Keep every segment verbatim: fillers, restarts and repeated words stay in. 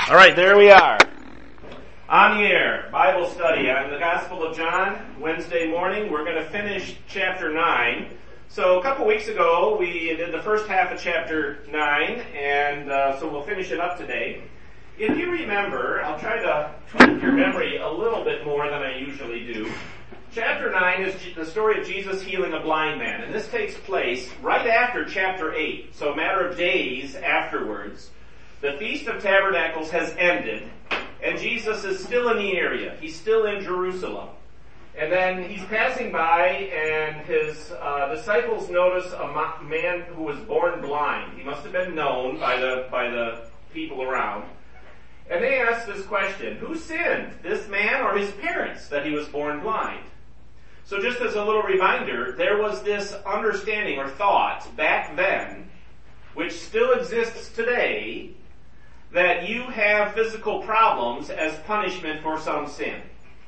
All right, there we are. On the air, Bible study on the Gospel of John, Wednesday morning. We're going to finish chapter nine. So a couple weeks ago, we did the first half of chapter nine, and uh, so we'll finish it up today. If you remember, I'll try to tweak your memory a little bit more than I usually do. Chapter nine is the story of Jesus healing a blind man, and this takes place right after chapter eight, so a matter of days afterwards. The Feast of Tabernacles has ended, and Jesus is still in the area. He's still in Jerusalem. And then he's passing by, and his uh, disciples notice a mo- man who was born blind. He must have been known by the by the people around. And they ask this question: who sinned, this man or his parents, that he was born blind? So just as a little reminder, there was this understanding or thought back then, which still exists today, that you have physical problems as punishment for some sin.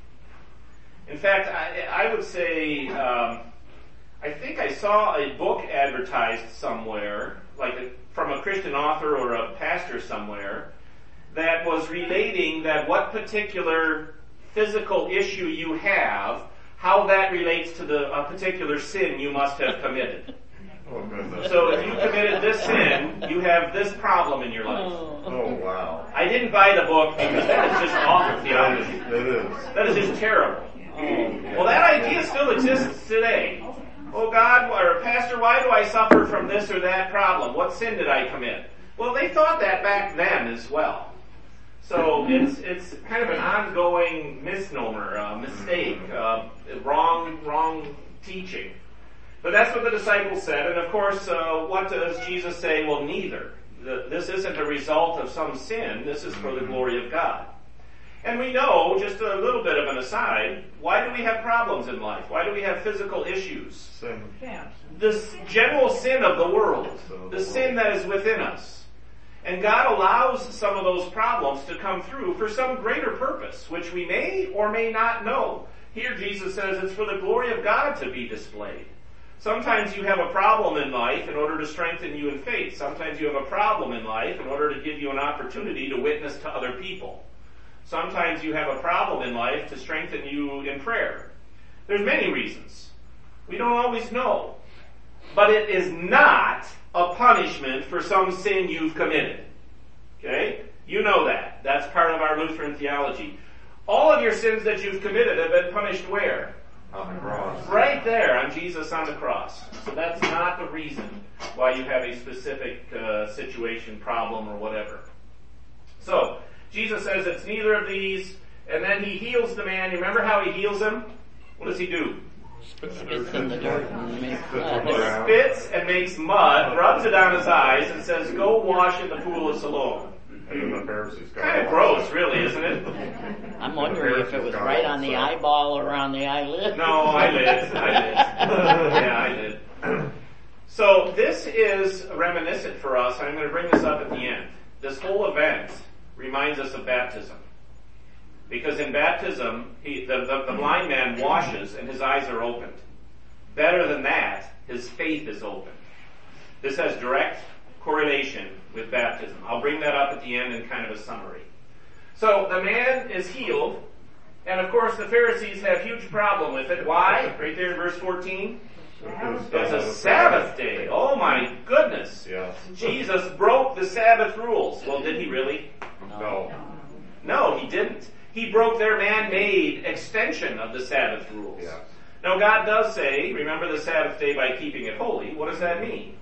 In fact, I, I would say, um, I think I saw a book advertised somewhere, like a, from a Christian author or a pastor somewhere, that was relating that what particular physical issue you have, how that relates to the a particular sin you must have committed. Oh, goodness. So if you committed this sin, you have this problem in your life. Oh, wow. I didn't buy the book because that is just awful theology. It is. That is just terrible. Well, that idea still exists today. Oh God, or Pastor, why do I suffer from this or that problem? What sin did I commit? Well, they thought that back then as well. So it's it's kind of an ongoing misnomer, uh, mistake, uh, wrong wrong teaching. But that's what the disciples said, and of course, uh, what does Jesus say? Well, neither. The, this isn't a result of some sin. This is for the glory of God. And we know, just a little bit of an aside, why do we have problems in life? Why do we have physical issues? Sin. The general sin of the world, the sin that is within us. And God allows some of those problems to come through for some greater purpose, which we may or may not know. Here Jesus says it's for the glory of God to be displayed. Sometimes you have a problem in life in order to strengthen you in faith. Sometimes you have a problem in life in order to give you an opportunity to witness to other people. Sometimes you have a problem in life to strengthen you in prayer. There's many reasons. We don't always know. But it is not a punishment for some sin you've committed. Okay? You know that. That's part of our Lutheran theology. All of your sins that you've committed have been punished where? On the cross. Right there on Jesus on the cross. So that's not the reason why you have a specific uh, situation, problem, or whatever. So, Jesus says it's neither of these, and then he heals the man. You remember how he heals him? What does he do? Spits in the dirt and makes He mud. Spits and makes mud, rubs it on his eyes, and says, go wash in the pool of Siloam. And then the Pharisees got Kind of gross, really, isn't it? I'm wondering if it was right on the eyeball or on the eyelid. No, eyelids, eyelids. Yeah, I did. So this is reminiscent for us. I'm going to bring this up at the end. This whole event reminds us of baptism. Because in baptism, he, the, the, the blind man washes and his eyes are opened. Better than that, his faith is opened. This has direct correlation with baptism. I'll bring that up at the end in kind of a summary. So the man is healed, and of course the Pharisees have a huge problem with it. Why? Right there in verse fourteen. It's a Sabbath day. Oh my goodness. Yes. Jesus broke the Sabbath rules. Well, did he really? No. No, he didn't. He broke their man-made extension of the Sabbath rules. Yes. Now God does say, remember the Sabbath day by keeping it holy. What does that mean?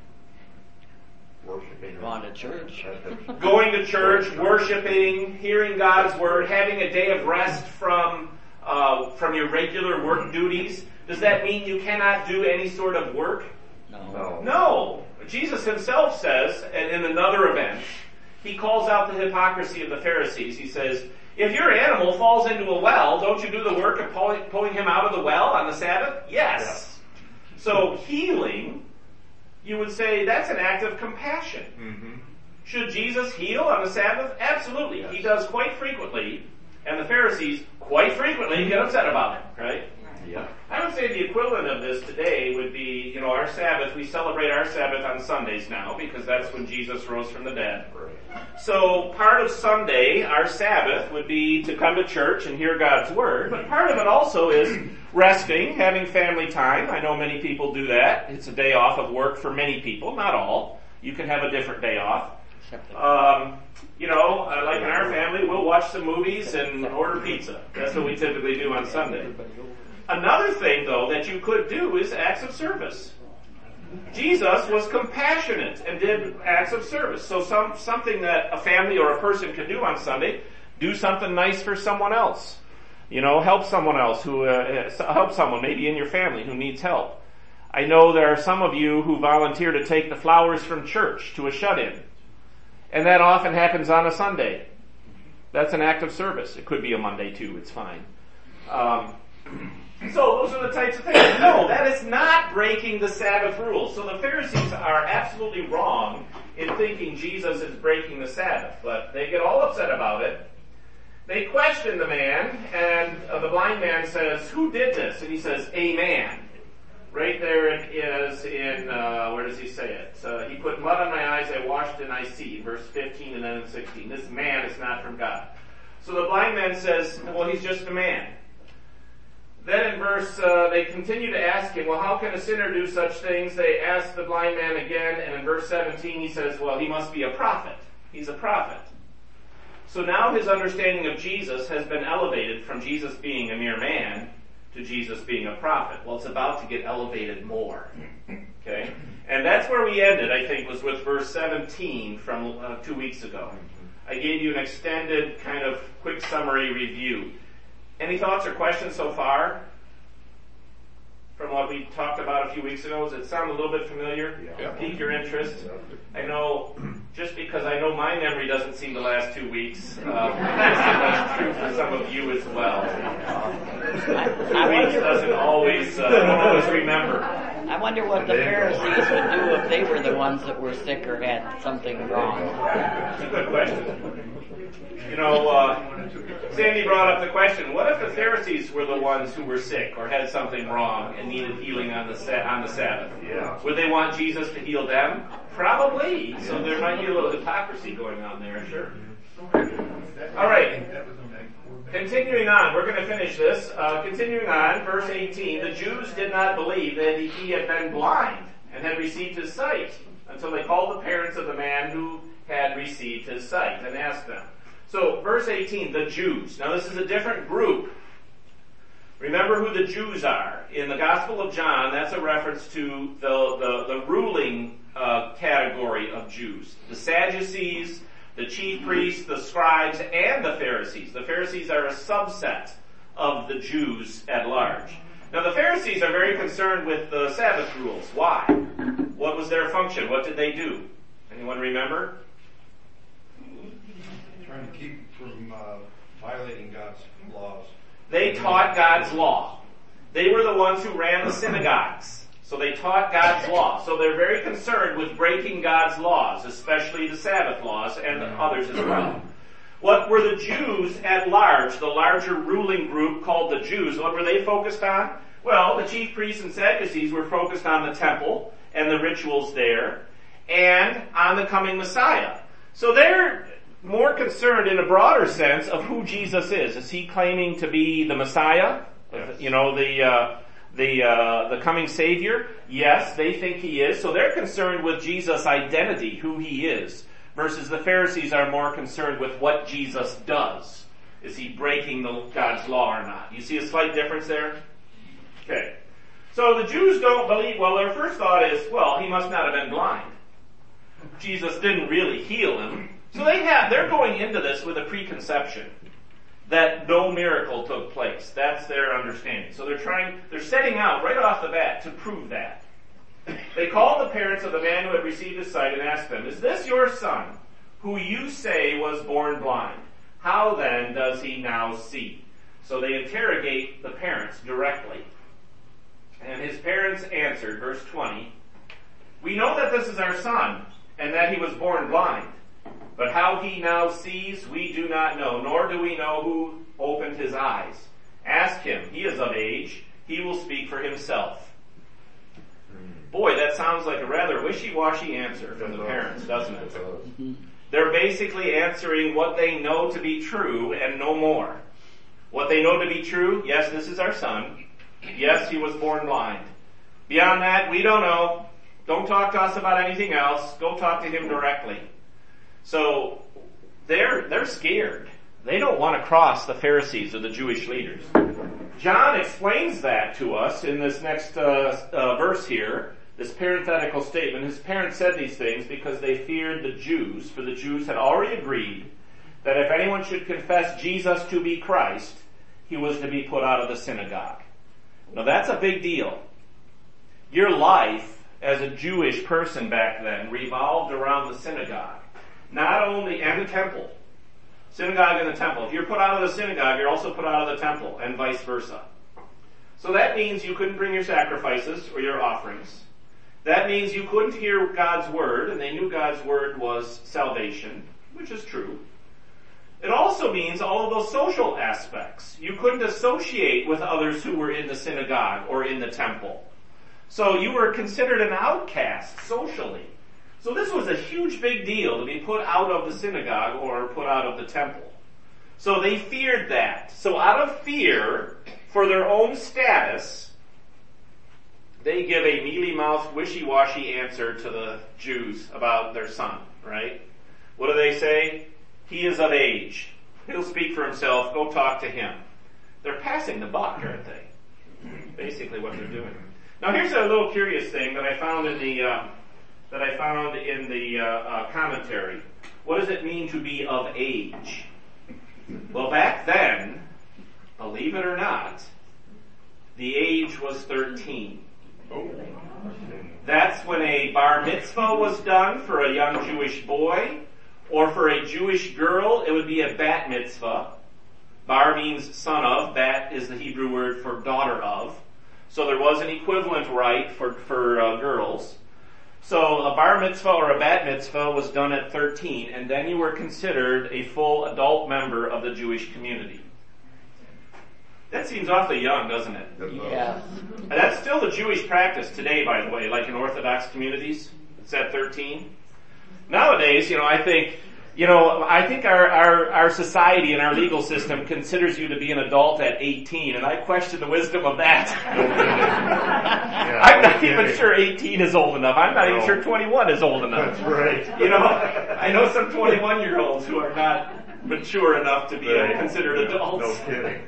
Worshiping. Going to church. Going to church, worshiping, hearing God's word, having a day of rest from uh, from your regular work duties. Does that mean you cannot do any sort of work? No. No. No. Jesus himself says, and in another event, he calls out the hypocrisy of the Pharisees. He says, if your animal falls into a well, don't you do the work of pulling, pulling him out of the well on the Sabbath? Yes. Yes. So healing, you would say that's an act of compassion. Mm-hmm. Should Jesus heal on the Sabbath? Absolutely. Yes. He does quite frequently, and the Pharisees quite frequently get upset about it, right? Yeah. I would say the equivalent of this today would be, you know, our Sabbath, we celebrate our Sabbath on Sundays now because that's when Jesus rose from the dead. Right. So part of Sunday, our Sabbath, would be to come to church and hear God's Word, but part of it also is resting, having family time. I know many people do that. It's a day off of work for many people, not all. You can have a different day off. Um, you know, uh, like in our family, we'll watch some movies and order pizza. That's what we typically do on Sunday. Another thing, though, that you could do is acts of service. Jesus was compassionate and did acts of service. So some something that a family or a person could do on Sunday, do something nice for someone else. You know, help someone else who, uh, help someone maybe in your family who needs help. I know there are some of you who volunteer to take the flowers from church to a shut-in. And that often happens on a Sunday. That's an act of service. It could be a Monday too, it's fine. Um, so those are the types of things. No, that is not breaking the Sabbath rules. So the Pharisees are absolutely wrong in thinking Jesus is breaking the Sabbath, but they get all upset about it. They question the man, and uh, the blind man says, "Who did this?" And he says, "A man." Right there it is in, uh, where does he say it? Uh, he put mud on my eyes, I washed and I see. Verse fifteen and then in sixteen. This man is not from God. So the blind man says, well, he's just a man. Then in verse, uh, they continue to ask him, well, how can a sinner do such things? They ask the blind man again, and in verse seventeen he says, well, he must be a prophet. He's a prophet. So now his understanding of Jesus has been elevated from Jesus being a mere man to Jesus being a prophet. Well, it's about to get elevated more. Okay? And that's where we ended, I think, was with verse seventeen from uh, two weeks ago. I gave you an extended kind of quick summary review. Any thoughts or questions so far from what we talked about a few weeks ago? Does it sound a little bit familiar? Yeah. Pique your interest? I know, just because I know my memory doesn't seem to last two weeks, uh, that's true for some of you as well. Two weeks doesn't always, uh, don't always remember. I wonder what the Pharisees would do if they were the ones that were sick or had something wrong. That's a good question. You know, uh, Sandy brought up the question, what if the Pharisees were the ones who were sick or had something wrong and needed healing on the sa- on the Sabbath? Yeah. Would they want Jesus to heal them? Probably. So there might be a little hypocrisy going on there, sure. All right. Continuing on, we're going to finish this. Uh, continuing on, verse eighteen, the Jews did not believe that he had been blind and had received his sight until they called the parents of the man who had received his sight and asked them. So, verse eighteen, the Jews. Now this is a different group. Remember who the Jews are. In the Gospel of John, that's a reference to the, the, the ruling uh, category of Jews. The Sadducees, the chief priests, the scribes, and the Pharisees. The Pharisees are a subset of the Jews at large. Now the Pharisees are very concerned with the Sabbath rules. Why? What was their function? What did they do? Anyone remember? Trying to keep from uh, violating God's laws. They taught God's law. They were the ones who ran the synagogues. So they taught God's law. So they're very concerned with breaking God's laws, especially the Sabbath laws and others as well. What were the Jews at large, the larger ruling group called the Jews, what were they focused on? Well, the chief priests and Sadducees were focused on the temple and the rituals there and on the coming Messiah. So they're more concerned in a broader sense of who Jesus is. Is he claiming to be the Messiah? Yes. You know, the, uh, the, uh, the coming Savior? Yes, they think he is. So they're concerned with Jesus' identity, who he is, versus the Pharisees are more concerned with what Jesus does. Is he breaking the, God's law or not? You see a slight difference there? Okay. So the Jews don't believe, well, their first thought is, well, he must not have been blind. Jesus didn't really heal him. So they have, they're going into this with a preconception that no miracle took place. That's their understanding. So they're trying, they're setting out right off the bat to prove that. They called the parents of the man who had received his sight and asked them, is this your son, who you say was born blind? How then does he now see? So they interrogate the parents directly. And his parents answered, verse twenty, we know that this is our son, and that he was born blind. But how he now sees, we do not know, nor do we know who opened his eyes. Ask him, he is of age, he will speak for himself. Boy, that sounds like a rather wishy-washy answer from the parents, doesn't it? They're basically answering what they know to be true and no more. What they know to be true, yes, this is our son. Yes, he was born blind. Beyond that, we don't know. Don't talk to us about anything else. Go talk to him directly. So, they're, they're scared. They don't want to cross the Pharisees or the Jewish leaders. John explains that to us in this next uh, uh, verse here, this parenthetical statement. His parents said these things because they feared the Jews, for the Jews had already agreed that if anyone should confess Jesus to be Christ, he was to be put out of the synagogue. Now that's a big deal. Your life as a Jewish person back then revolved around the synagogue. Not only, and the temple. Synagogue and the temple. If you're put out of the synagogue, you're also put out of the temple, and vice versa. So that means you couldn't bring your sacrifices or your offerings. That means you couldn't hear God's word, and they knew God's word was salvation, which is true. It also means all of those social aspects. You couldn't associate with others who were in the synagogue or in the temple. So you were considered an outcast socially. So this was a huge big deal to be put out of the synagogue or put out of the temple. So they feared that. So out of fear for their own status, they give a mealy-mouthed, wishy-washy answer to the Jews about their son, right? What do they say? He is of age. He'll speak for himself. Go talk to him. They're passing the buck, aren't they? Basically what they're doing. Now here's a little curious thing that I found in the uh, that I found in the uh, uh, commentary. What does it mean to be of age? Well, back then, believe it or not, the age was thirteen. Oh. That's when a bar mitzvah was done for a young Jewish boy, or for a Jewish girl, it would be a bat mitzvah. Bar means son of, bat is the Hebrew word for daughter of. So there was an equivalent rite for, for uh, girls. So a bar mitzvah or a bat mitzvah was done at thirteen, and then you were considered a full adult member of the Jewish community. That seems awfully young, doesn't it? Yes. And that's still the Jewish practice today, by the way, like in Orthodox communities. It's at thirteen. Nowadays, you know, I think, you know, I think our, our, our society and our legal system considers you to be an adult at eighteen, and I question the wisdom of that. Yeah, I'm not okay. even sure eighteen is old enough. I'm not No. even sure twenty-one is old enough. That's right. You know, I know some twenty-one-year-olds who are not mature enough to be uh, Right. considered adults. No kidding.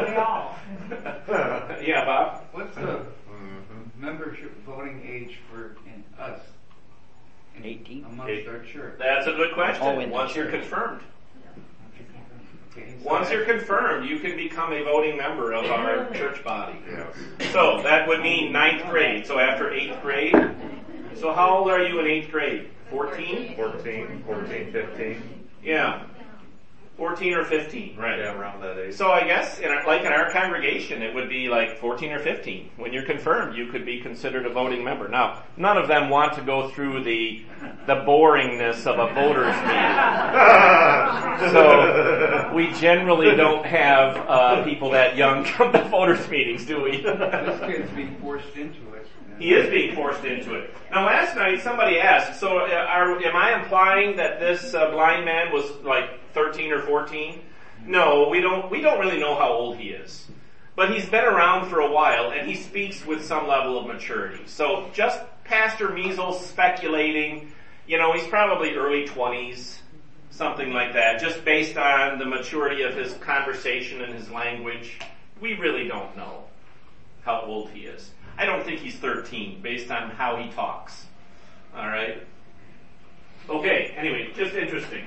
Yeah, Bob? What's the Mm-hmm. membership voting age for in us? In- eighteen? Amongst Eight. our church. That's a good question. Oh, in the Once you're church. confirmed. Okay, so Once that- you're confirmed, you can become a voting member of our church body. Yes. So that would mean ninth grade. So after eighth grade. So how old are you in eighth grade? fourteen? fourteen, fourteen, fifteen. Yeah. fourteen or fifteen, right. Yeah, around that age. So I guess, in our, like in our congregation, it would be like fourteen or fifteen. When you're confirmed, you could be considered a voting member. Now, none of them want to go through the the boringness of a voter's meeting. So we generally don't have uh, people that young come to voters' meetings, do we? This kid's being forced into it. He is being forced into it. Now, last night somebody asked, so uh, are, am I implying that this uh, blind man was like thirteen or fourteen? No, we don't. We don't really know how old he is, but he's been around for a while, and he speaks with some level of maturity. So, just Pastor Measles speculating, you know, he's probably early twenties, something like that, just based on the maturity of his conversation and his language. We really don't know how old he is. I don't think he's thirteen, based on how he talks. Alright? Okay, anyway, just interesting.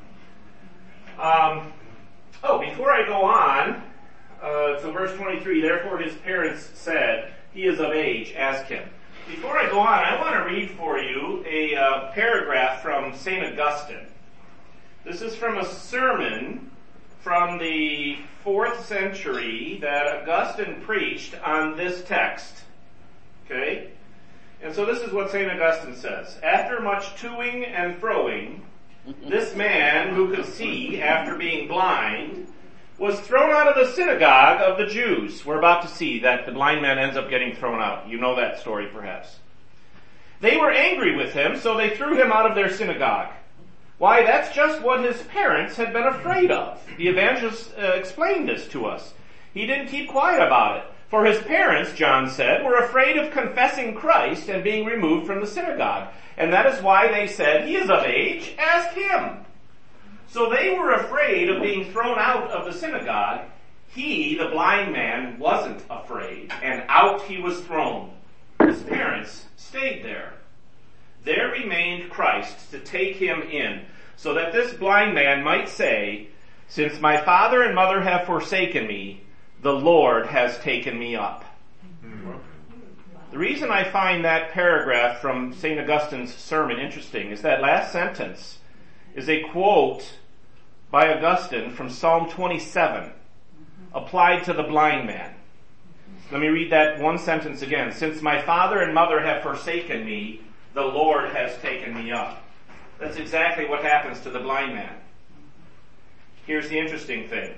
Um, oh, before I go on, uh, so verse twenty-three, therefore his parents said, he is of age, ask him. Before I go on, I want to read for you a uh, paragraph from Saint Augustine. This is from a sermon from the fourth century that Augustine preached on this text. Okay? And so this is what Saint Augustine says. After much toing and froing, this man who could see after being blind was thrown out of the synagogue of the Jews. We're about to see that the blind man ends up getting thrown out. You know that story perhaps. They were angry with him, so they threw him out of their synagogue. Why, that's just what his parents had been afraid of. The evangelist uh, explained this to us. He didn't keep quiet about it. For his parents, John said, were afraid of confessing Christ and being removed from the synagogue. And that is why they said, he is of age, ask him. So they were afraid of being thrown out of the synagogue. He, the blind man, wasn't afraid, and out he was thrown. His parents stayed there. There remained Christ to take him in, so that this blind man might say, since my father and mother have forsaken me, the Lord has taken me up. Mm-hmm. The reason I find that paragraph from Saint Augustine's sermon interesting is that last sentence is a quote by Augustine from Psalm twenty-seven, applied to the blind man. Let me read that one sentence again. Since my father and mother have forsaken me, the Lord has taken me up. That's exactly what happens to the blind man. Here's the interesting thing.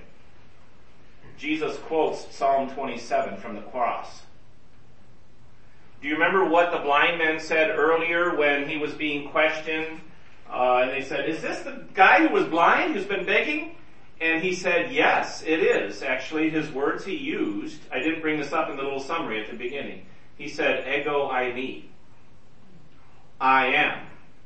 Jesus quotes Psalm twenty-seven from the cross. Do you remember what the blind man said earlier when he was being questioned? Uh, and they said, is this the guy who was blind who's been begging? And he said, yes, it is. Actually, his words he used, I didn't bring this up in the little summary at the beginning. He said, ego eimi. I am.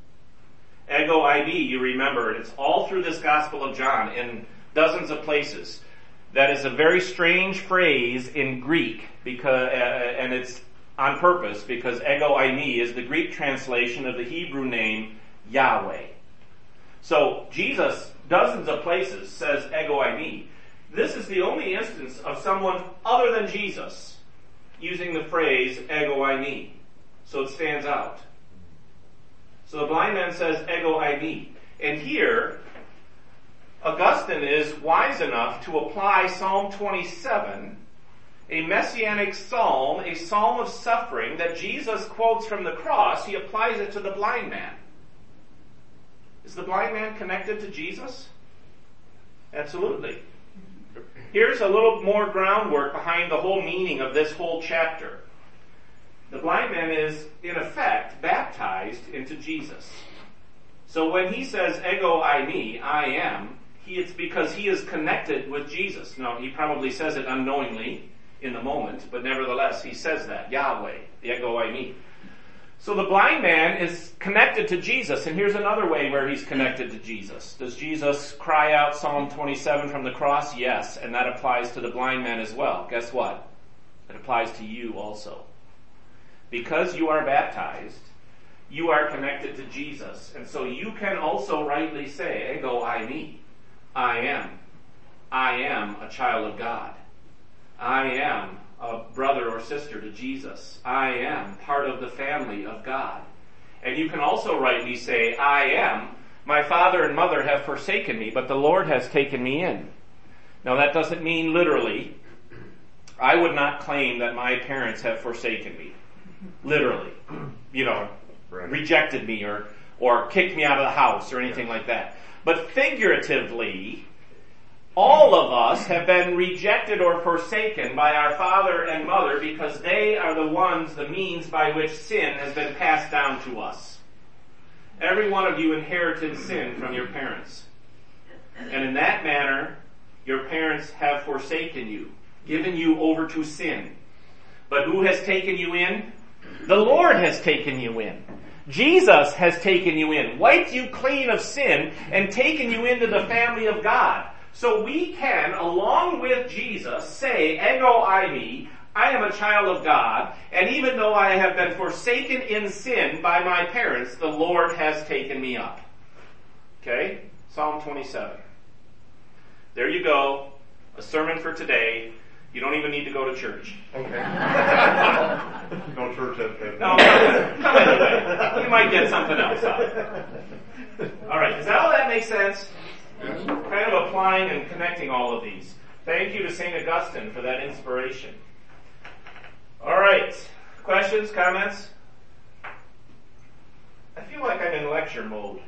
Ego eimi, you remember, and it's all through this Gospel of John in dozens of places. That is a very strange phrase in Greek, because, uh, and it's on purpose, because ego eimi is the Greek translation of the Hebrew name Yahweh. So Jesus, dozens of places, says ego eimi. This is the only instance of someone other than Jesus using the phrase ego eimi. So it stands out. So the blind man says ego eimi. And here, Augustine is wise enough to apply Psalm twenty-seven, a messianic psalm, a psalm of suffering that Jesus quotes from the cross. He applies it to the blind man. Is the blind man connected to Jesus? Absolutely. Here's a little more groundwork behind the whole meaning of this whole chapter. The blind man is, in effect, baptized into Jesus. So when he says, ego eimi, I am, he, it's because he is connected with Jesus. Now, he probably says it unknowingly in the moment, but nevertheless, he says that, Yahweh, the ego eimi. So the blind man is connected to Jesus, and here's another way where he's connected to Jesus. Does Jesus cry out Psalm twenty-seven from the cross? Yes, and that applies to the blind man as well. Guess what? It applies to you also. Because you are baptized, you are connected to Jesus, and so you can also rightly say, ego eimi, I am. I am a child of God. I am a brother or sister to Jesus. I am part of the family of God. And you can also rightly say, I am. My father and mother have forsaken me, but the Lord has taken me in. Now that doesn't mean literally. I would not claim that my parents have forsaken me. Literally. You know, right. Rejected me or, or kicked me out of the house or anything like that. But figuratively, all of us have been rejected or forsaken by our father and mother because they are the ones, the means by which sin has been passed down to us. Every one of you inherited sin from your parents. And in that manner, your parents have forsaken you, given you over to sin. But who has taken you in? The Lord has taken you in. Jesus has taken you in, wiped you clean of sin, and taken you into the family of God. So we can, along with Jesus, say, ego eimi, I am a child of God, and even though I have been forsaken in sin by my parents, the Lord has taken me up. Okay? Psalm twenty-seven. There you go. A sermon for today. You don't even need to go to church. Okay. No church at No, come, come anyway. You might get something else out of it. Alright, does all that make sense? Yes. Kind of applying and connecting all of these. Thank you to Saint Augustine for that inspiration. Alright, questions, comments? I feel like I'm in lecture mode.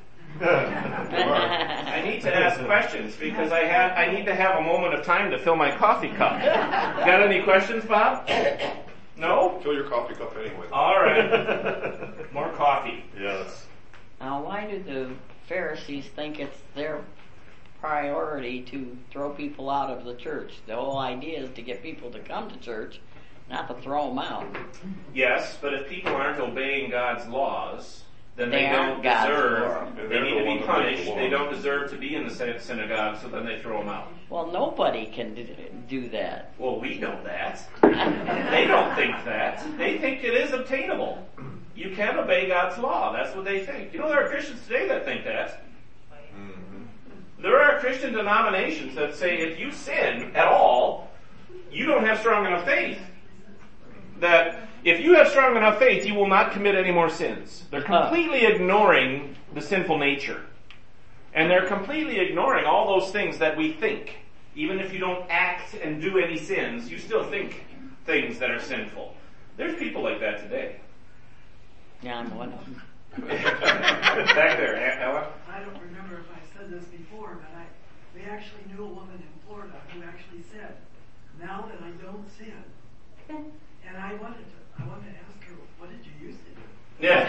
I need to ask questions because I have I need to have a moment of time to fill my coffee cup. Got any questions, Bob? No? Fill your coffee cup anyway. Alright. More coffee. Yes. Now, why do the Pharisees think it's their priority to throw people out of the church. The whole idea is to get people to come to church, not to throw them out. Yes, but if people aren't obeying God's laws, then They they, aren't don't God's deserve, law. they need to be punished, they don't deserve to be in the syn- synagogue, so then they throw them out. Well, nobody can d- do that. Well, we know that. They don't think that. They think it is obtainable. You can obey God's law. That's what they think. You know, there are Christians today that think that. There are Christian denominations that say if you sin at all, you don't have strong enough faith. That if you have strong enough faith, you will not commit any more sins. They're completely ignoring the sinful nature. And they're completely ignoring all those things that we think. Even if you don't act and do any sins, you still think things that are sinful. There's people like that today. Yeah, I'm one of them. Back there, Aunt Ella. I don't remember if I said this before, but I we actually knew a woman in Florida who actually said, "Now that I don't sin," and I wanted to I wanted to ask her, "What did you used to do?" Yeah.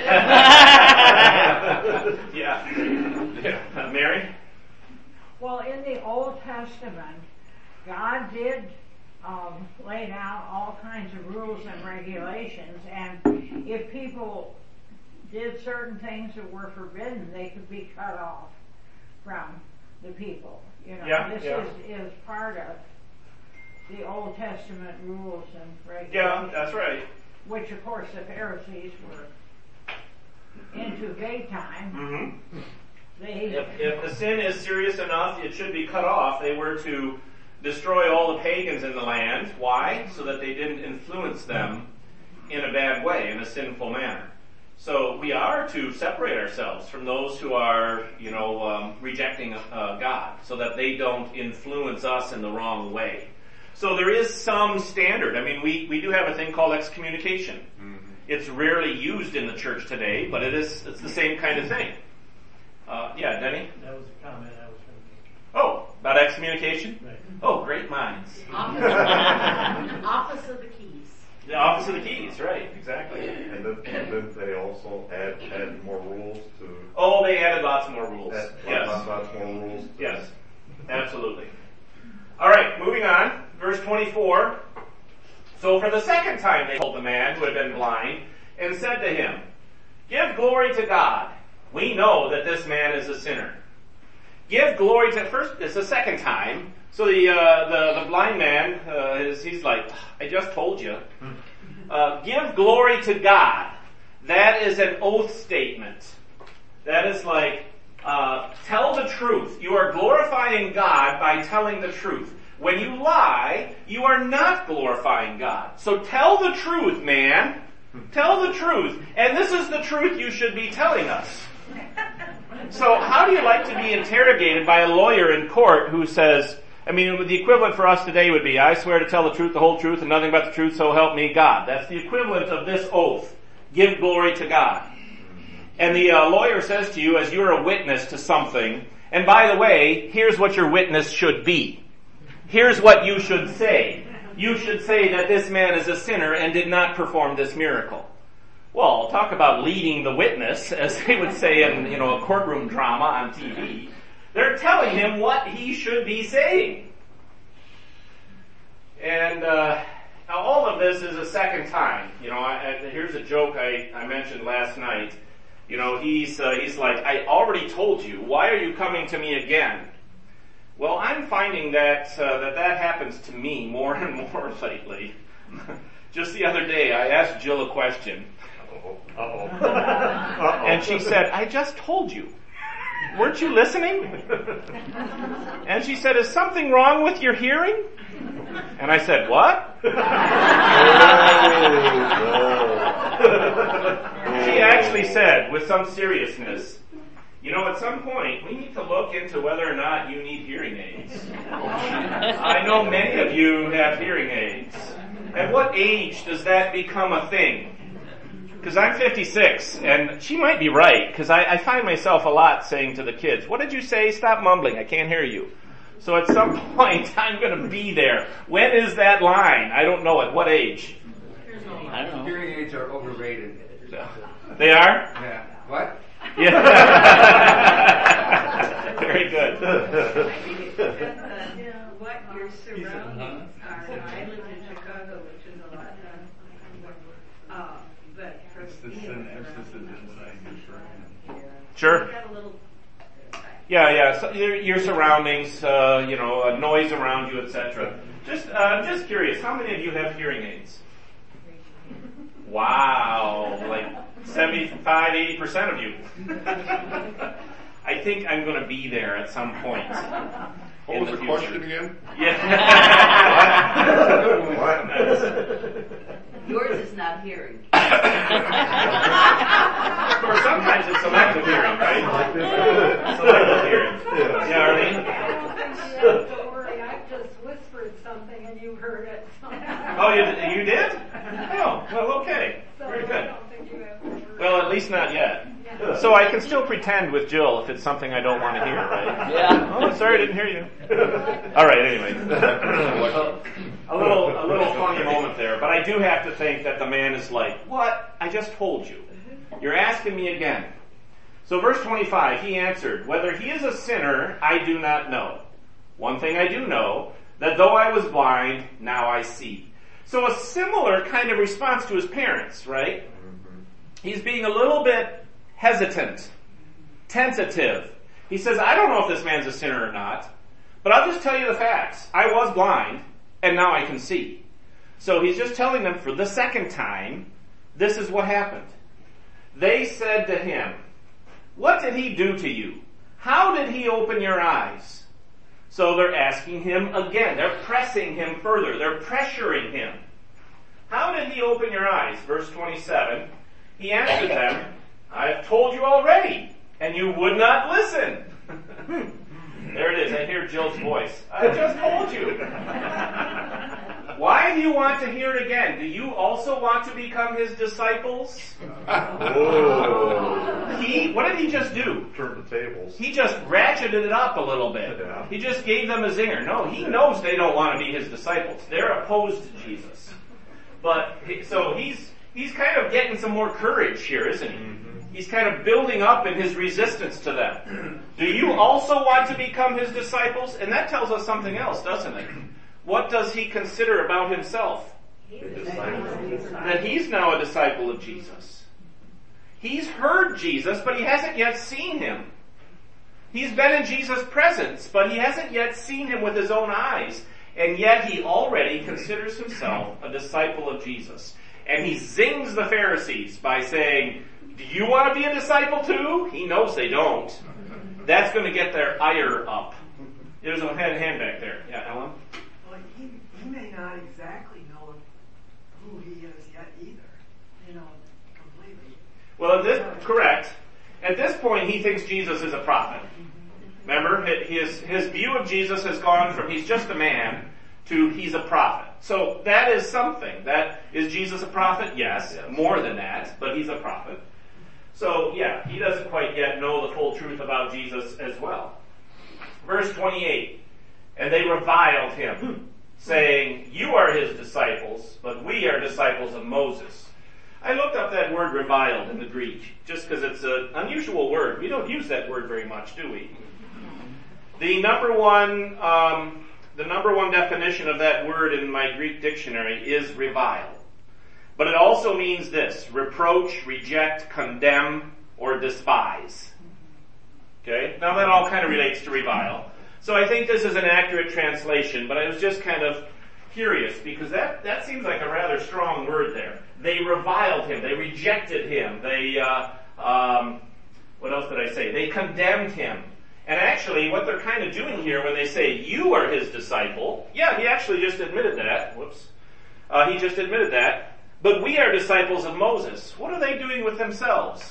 yeah. yeah. Uh, Mary? Well, in the Old Testament, God did um, lay down all kinds of rules and regulations, and if people did certain things that were forbidden, they could be cut off from the people. You know, Yeah, this yeah. is, is part of the Old Testament rules and regulations. Yeah, that's right. Which, of course, the Pharisees were into big time. Mm-hmm. They If, if the sin is serious enough, it should be cut off. They were to destroy all the pagans in the land. Why? So that they didn't influence them in a bad way, in a sinful manner. So we are to separate ourselves from those who are, you know, um, rejecting uh, God, so that they don't influence us in the wrong way. So there is some standard. I mean, we, we do have a thing called excommunication. Mm-hmm. It's rarely used in the church today, but it is it's the same kind of thing. Uh, yeah, Denny? That was a comment I was going to make. Oh, about excommunication? Right. Oh, great minds. Office of, office of the keys. The office of the keys, right, exactly. And then, and then they also add, add more rules to... Oh, they added lots more rules. Add, Yes. Lots, lots more rules. To Yes, absolutely. All right, moving on. Verse twenty-four. So for the second time they told the man who had been blind and said to him, "Give glory to God. We know that this man is a sinner." Give glory to, first, it's the second time. So the, uh, the, the blind man, uh, is, he's like, "I just told you." Uh, give glory to God. That is an oath statement. That is like, uh, tell the truth. You are glorifying God by telling the truth. When you lie, you are not glorifying God. So tell the truth, man. Tell the truth. And this is the truth you should be telling us. So how do you like to be interrogated by a lawyer in court who says, I mean, the equivalent for us today would be, "I swear to tell the truth, the whole truth, and nothing but the truth, so help me God." That's the equivalent of this oath. Give glory to God. And the uh, lawyer says to you, as you're a witness to something, and by the way, here's what your witness should be. Here's what you should say. You should say that this man is a sinner and did not perform this miracle. Well, talk about leading the witness, as they would say in, you know, a courtroom drama on T V. They're telling him what he should be saying. And uh, now all of this is a second time. You know, I, I, here's a joke I, I mentioned last night. You know, he's uh, he's like, "I already told you. Why are you coming to me again?" Well, I'm finding that uh, that that happens to me more and more lately. Just the other day, I asked Jill a question. Uh-oh. Uh-oh. Uh-oh. And she said, "I just told you. Weren't you listening?" And she said, "Is something wrong with your hearing?" And I said, "What?" She actually said, with some seriousness, "You know, at some point, we need to look into whether or not you need hearing aids. I know many of you have hearing aids. At what age does that become a thing?" Because I'm fifty-six, and she might be right, because I, I find myself a lot saying to the kids, "What did you say? Stop mumbling, I can't hear you." So at some point, I'm going to be there. When is that line? I don't know. At what age? I don't know. Hearing aids are overrated. They are? Yeah. What? Yeah. Very good. I think it depends on what your surroundings are. I lived in Chicago, which is a lot done. Uh, but for It's me, an emphasis inside your brain. Sure. got a little. Yeah, yeah. So your, your surroundings, uh, you know, uh, noise around you, et cetera. Just, uh, I'm just curious. How many of you have hearing aids? Wow, like seventy-five, eighty percent of you. I think I'm going to be there at some point. What was the, the question again? Yeah. What? Yours is not hearing. Or sometimes it's selective hearing, right? Selective hearing. Yeah, Arlene? Don't worry, I just whispered something and you heard it. Oh, you, you did? Oh, well, okay. So Very I good. don't think you have to worry. Well, at least not yet. Yeah. So I can still pretend with Jill if it's something I don't want to hear, right? Yeah. Oh, sorry, I didn't hear you. All right, anyway. A little, a little funny moment there, but I do have to think that the man is like, what? I just told you. You're asking me again. So verse twenty-five, he answered, whether he is a sinner, I do not know. One thing I do know, that though I was blind, now I see. So a similar kind of response to his parents, right? He's being a little bit hesitant, tentative. He says, I don't know if this man's a sinner or not, but I'll just tell you the facts. I was blind, and now I can see. So he's just telling them for the second time, this is what happened. They said to him, what did he do to you? How did he open your eyes? So they're asking him again. They're pressing him further. They're pressuring him. How did he open your eyes? Verse twenty-seven. He answered them, I have told you already, and you would not listen. There it is. I hear Jill's voice. I just told you. Why do you want to hear it again? Do you also want to become his disciples? Oh. He, what did he just do? Turn the tables. He just ratcheted it up a little bit. Yeah. He just gave them a zinger. No, he knows they don't want to be his disciples. They're opposed to Jesus. But, so he's, he's kind of getting some more courage here, isn't he? Mm-hmm. He's kind of building up in his resistance to them. Do you also want to become his disciples? And that tells us something else, doesn't it? What does he consider about himself? That he's now a disciple of Jesus. He's heard Jesus, but he hasn't yet seen him. He's been in Jesus' presence, but he hasn't yet seen him with his own eyes. And yet he already considers himself a disciple of Jesus. And he zings the Pharisees by saying, do you want to be a disciple too? He knows they don't. That's going to get their ire up. There's a hand, hand back there. Yeah, Ellen? Well, he, he may not exactly know who he is yet either, you know, completely. Well, at this, correct. At this point, he thinks Jesus is a prophet. Remember, his, his view of Jesus has gone from he's just a man to he's a prophet. So that is something. That, is Jesus a prophet? Yes. yes. More than that, but he's a prophet. So, yeah, he doesn't quite yet know the full truth about Jesus as well. Verse twenty-eight, and they reviled him, saying, you are his disciples, but we are disciples of Moses. I looked up that word reviled in the Greek, just because it's an unusual word. We don't use that word very much, do we? The number one, um, the number one definition of that word in my Greek dictionary is revile. But it also means this: reproach, reject, condemn, or despise. Okay? Now that all kind of relates to revile. So I think this is an accurate translation, but I was just kind of curious because that, that seems like a rather strong word there. They reviled him. They rejected him. They, uh, um, what else did I say? They condemned him. And actually, what they're kind of doing here when they say, you are his disciple, yeah, he actually just admitted that. Whoops. Uh, he just admitted that. But we are disciples of Moses. What are they doing with themselves?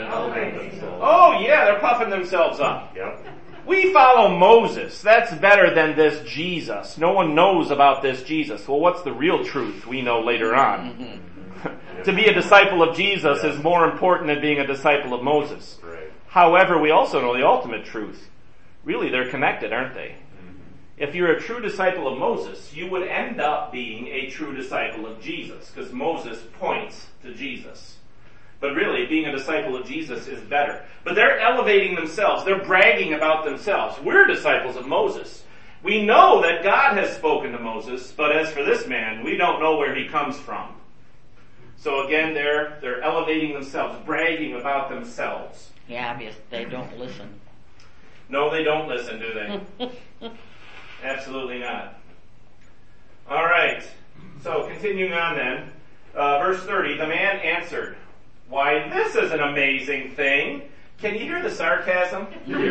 Oh, yeah, they're puffing themselves up. Yep. We follow Moses. That's better than this Jesus. No one knows about this Jesus. Well, what's the real truth we know later on? To be a disciple of Jesus is more important than being a disciple of Moses. Right. However, we also know the ultimate truth. Really, they're connected, aren't they? If you're a true disciple of Moses, you would end up being a true disciple of Jesus, because Moses points to Jesus. But really, being a disciple of Jesus is better. But they're elevating themselves. They're bragging about themselves. We're disciples of Moses. We know that God has spoken to Moses, but as for this man, we don't know where he comes from. So again, they're, they're elevating themselves, bragging about themselves. Yeah, obvious they don't listen. No, they don't listen, do they? Absolutely not. All right. So continuing on then, uh, verse thirty, the man answered, "Why, this is an amazing thing." Can you hear the sarcasm? That's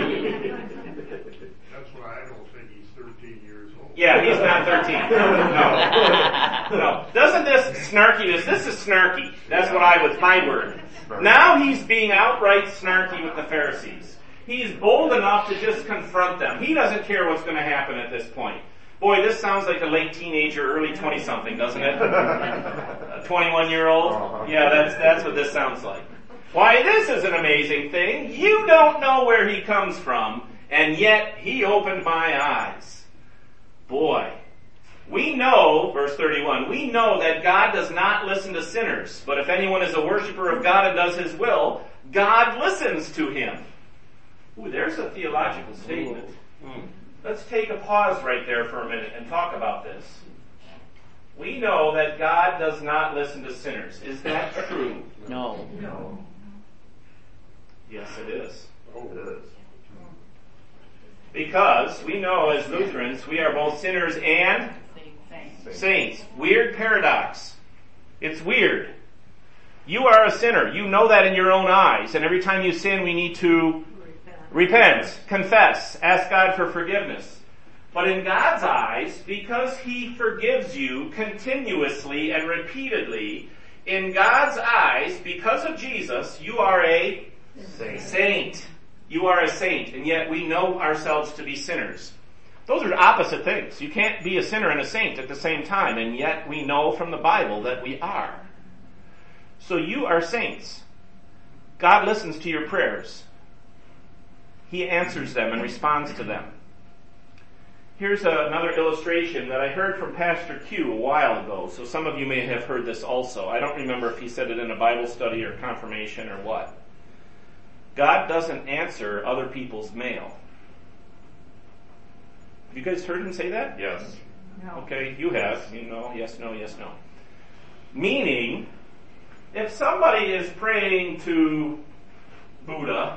why I don't think he's thirteen years old. Yeah, he's not thirteen. No. No. Doesn't this snarkiness, this is snarky. That's what I was, my word. Now he's being outright snarky with the Pharisees. He's bold enough to just confront them. He doesn't care what's going to happen at this point. Boy, this sounds like a late teenager, early twenty-something, doesn't it? A twenty-one-year-old? Yeah, that's that's what this sounds like. Why, this is an amazing thing. You don't know where he comes from, and yet he opened my eyes. Boy, we know, verse thirty-one, we know that God does not listen to sinners, but if anyone is a worshiper of God and does his will, God listens to him. Ooh, there's a theological statement. Hmm. Let's take a pause right there for a minute and talk about this. We know that God does not listen to sinners. Is that true? No. No. Yes, it is. Oh, it is. Because we know as Lutherans, we are both sinners and Saints. saints. Weird paradox. It's weird. You are a sinner. You know that in your own eyes. And every time you sin, we need to repent, confess, ask God for forgiveness. But in God's eyes, because He forgives you continuously and repeatedly, in God's eyes, because of Jesus, you are a Saint. saint. You are a saint, and yet we know ourselves to be sinners. Those are opposite things. You can't be a sinner and a saint at the same time, and yet we know from the Bible that we are. So you are saints. God listens to your prayers. He answers them and responds to them. Here's another illustration that I heard from Pastor Q a while ago, so some of you may have heard this also. I don't remember if he said it in a Bible study or confirmation or what. God doesn't answer other people's mail. Have you guys heard him say that? Yes. No. Okay, you have. You know, yes, no, yes, no. Meaning, if somebody is praying to Buddha,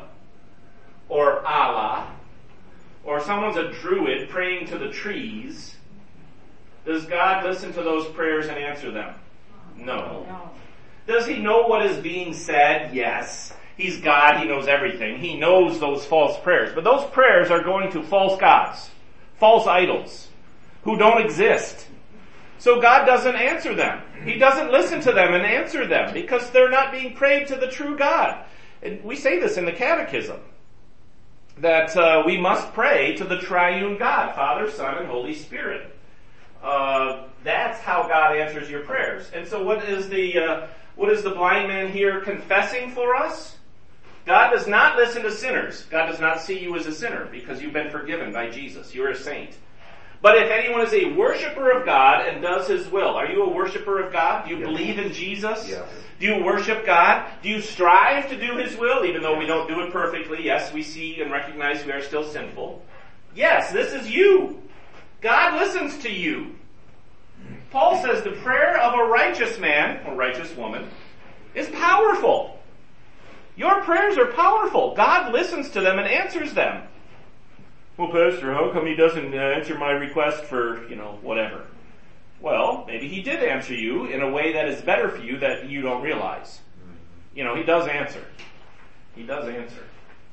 or Allah, or someone's a druid praying to the trees, does God listen to those prayers and answer them? No. No. Does He know what is being said? Yes. He's God, He knows everything. He knows those false prayers. But those prayers are going to false gods, false idols, who don't exist. So God doesn't answer them. He doesn't listen to them and answer them because they're not being prayed to the true God. And we say this in the Catechism, that uh, we must pray to the triune God, Father, Son, and Holy Spirit. Uh, that's how God answers your prayers. And so what is the uh, what is the blind man here confessing for us? God does not listen to sinners. God does not see you as a sinner because you've been forgiven by Jesus. You're a saint. But if anyone is a worshiper of God and does His will, are you a worshiper of God? Do you Yes. believe in Jesus? Yes. Do you worship God? Do you strive to do His will, even though we don't do it perfectly? Yes, we see and recognize we are still sinful. Yes, this is you. God listens to you. Paul says the prayer of a righteous man, or righteous woman, is powerful. Your prayers are powerful. God listens to them and answers them. Well, Pastor, how come He doesn't answer my request for, you know, whatever? Well, maybe He did answer you in a way that is better for you that you don't realize. You know, He does answer. He does answer.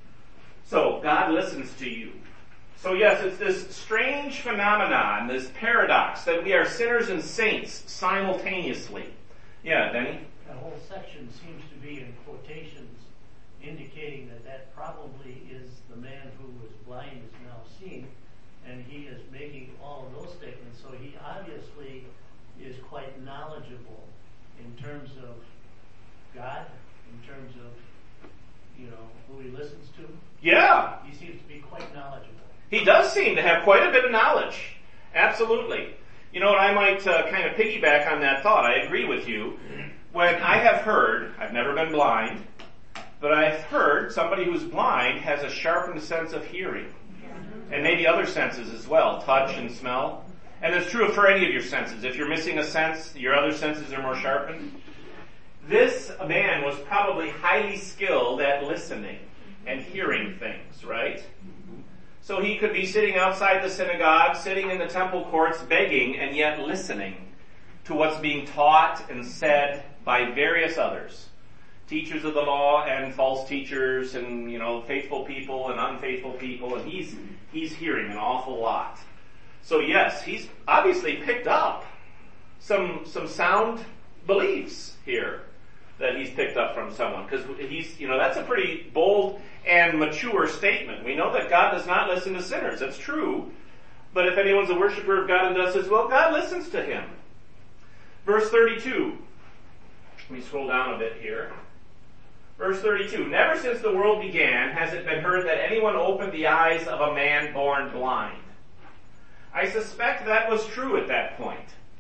So, God listens to you. So yes, it's this strange phenomenon, this paradox, that we are sinners and saints simultaneously. Yeah, Denny? That whole section seems to be in quotations indicating that that probably is the man who was blind is now seeing, and he is making all of those statements. So he obviously is quite knowledgeable in terms of God, in terms of, you know, who he listens to. Yeah. He seems to be quite knowledgeable. He does seem to have quite a bit of knowledge. Absolutely. You know what, I might uh, kind of piggyback on that thought. I agree with you. when I have heard, I've never been blind, but I've heard somebody who's blind has a sharpened sense of hearing. And maybe other senses as well, touch and smell. And it's true for any of your senses. If you're missing a sense, your other senses are more sharpened. This man was probably highly skilled at listening and hearing things, right? So he could be sitting outside the synagogue, sitting in the temple courts, begging, and yet listening to what's being taught and said by various others. Teachers of the law and false teachers and, you know, faithful people and unfaithful people, and he's he's hearing an awful lot. So yes, he's obviously picked up some some sound beliefs here that he's picked up from someone, because he's, you know, that's a pretty bold and mature statement. We know that God does not listen to sinners. That's true. But if anyone's a worshiper of God and does his will, God listens to him. Verse thirty-two. Let me scroll down a bit here. Verse thirty-two. Never since the world began has it been heard that anyone opened the eyes of a man born blind. I suspect that was true at that point.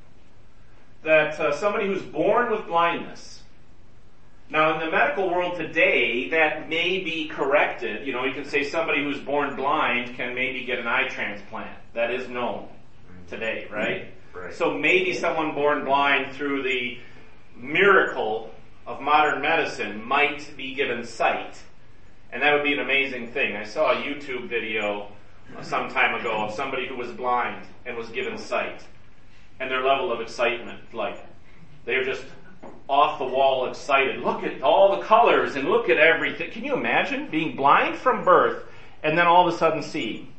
That uh, somebody who's born with blindness. Now, in the medical world today, that may be corrected. You know, you can say somebody who's born blind can maybe get an eye transplant. That is known today, right? Right. So maybe someone born blind through the miracle of modern medicine might be given sight. And that would be an amazing thing. I saw a YouTube video some time ago of somebody who was blind and was given sight. And their level of excitement, like, they're just off the wall excited. Look at all the colors and look at everything. Can you imagine being blind from birth and then all of a sudden seeing?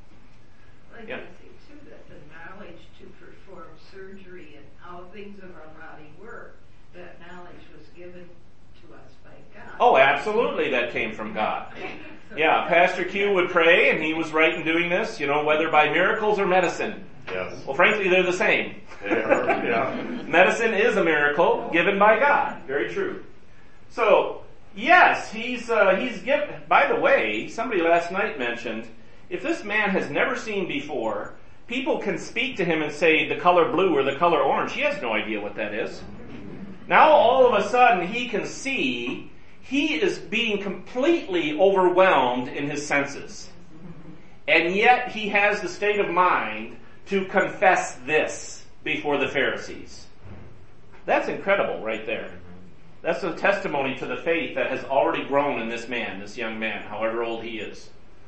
I Yeah. think too that the knowledge to perform surgery and how things of our body work, that knowledge was given to us by God. Oh, absolutely, that came from God. Yeah, Pastor Q would pray, and he was right in doing this, you know, whether by miracles or medicine. Yes. Well, frankly, they're the same. Yeah. yeah. Medicine is a miracle given by God. Very true. So, yes, he's uh, he's given. By the way, somebody last night mentioned, if this man has never seen before, people can speak to him and say the color blue or the color orange. He has no idea what that is. Now, all of a sudden, he can see. He is being completely overwhelmed in his senses. And yet, he has the state of mind to confess this before the Pharisees. That's incredible right there. That's a testimony to the faith that has already grown in this man, this young man, however old he is.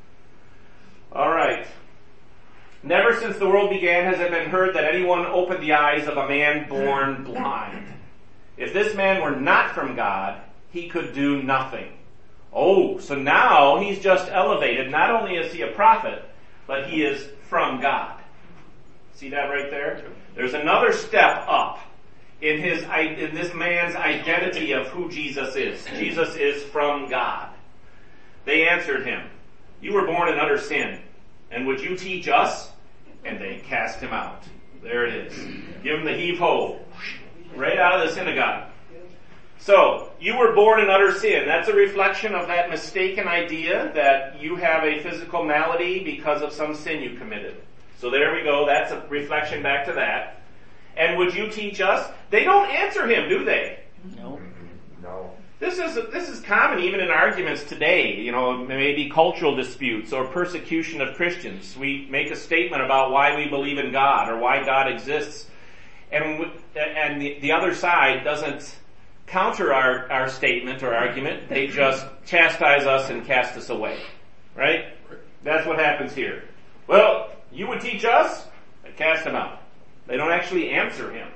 All right. Never since the world began has it been heard that anyone opened the eyes of a man born blind. If this man were not from God, he could do nothing. Oh, so now he's just elevated. Not only is he a prophet, but he is from God. See that right there? There's another step up in his in this man's identity of who Jesus is. Jesus is from God. They answered him, "You were born in utter sin, and would you teach us?" And they cast him out. There it is. Give him the heave-ho. Right out of the synagogue. So, you were born in utter sin. That's a reflection of that mistaken idea that you have a physical malady because of some sin you committed. So there we go. That's a reflection back to that. And would you teach us? They don't answer him, do they? No. No. This is this is common even in arguments today. You know, maybe cultural disputes or persecution of Christians. We make a statement about why we believe in God or why God exists, and and the, the other side doesn't counter our, our statement or argument. They just chastise us and cast us away. Right? That's what happens here. Well, you would teach us? They cast him out. They don't actually answer him.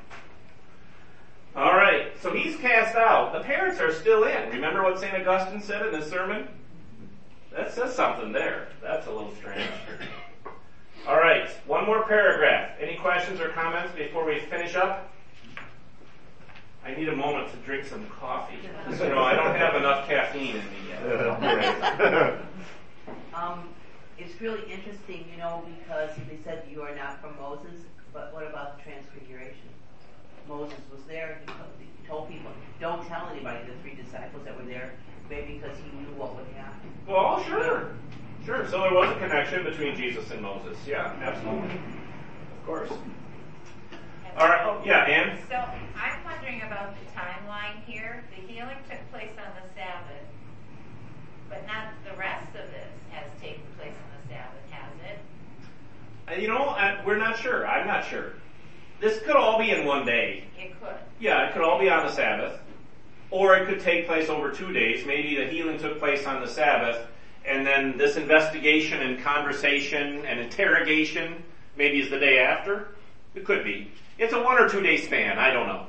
All right, so he's cast out. The parents are still in. Remember what Saint Augustine said in his sermon? That says something there. That's a little strange. All right, one more paragraph. Any questions or comments before we finish up? I need a moment to drink some coffee. You know, I don't have enough caffeine in me yet. Um, it's really interesting, you know, because they said you are not from Moses, but what about the Transfiguration? Moses was there, he told, he told people, don't tell anybody, the three disciples that were there, maybe because he knew what would happen. Well, sure. Sure, so there was a connection between Jesus and Moses. Yeah, absolutely. Of course. All right, oh, yeah, Ann? So I want wondering about the timeline here. The healing took place on the Sabbath, but not the rest of this has taken place on the Sabbath, has it? Uh, You know, I, we're not sure. I'm not sure. This could all be in one day. It could. Yeah, it could all be on the Sabbath. Or it could take place over two days. Maybe the healing took place on the Sabbath, and then this investigation and conversation and interrogation maybe is the day after. It could be. It's a one or two day span. I don't know.